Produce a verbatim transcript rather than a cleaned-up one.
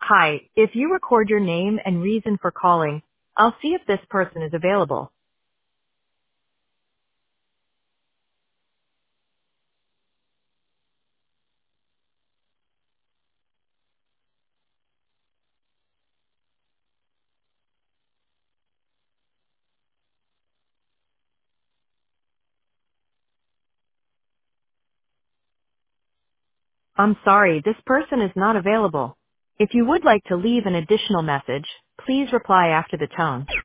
Hi, if you record your name and reason for calling, I'll see if this person is available. I'm sorry, this person is not available. If you would like to leave an additional message, please reply after the tone.